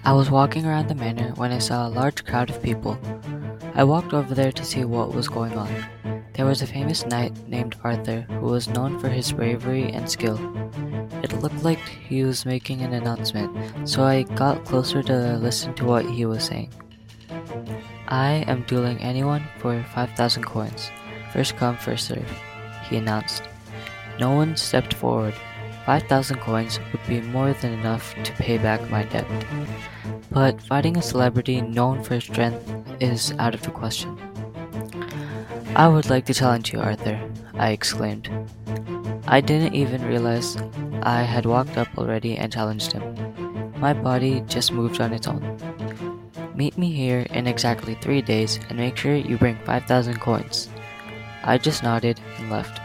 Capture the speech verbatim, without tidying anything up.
I was walking around the manor when I saw a large crowd of people. I walked over there to see what was going on. There was a famous knight named Arthur who was known for his bravery and skill. It looked like he was making an announcement, so I got closer to listen to what he was saying. "I am dueling anyone for five thousand coins. First come, first serve," he announced. No one stepped forward. five thousand coins would be more than enough to pay back my debt. But fighting a celebrity known for strength is out of the question. "I would like to challenge you, Arthur," I exclaimed. I didn't even realize I had walked up already and challenged him. My body just moved on its own. "Meet me here in exactly three days and make sure you bring five thousand coins." I just nodded and left.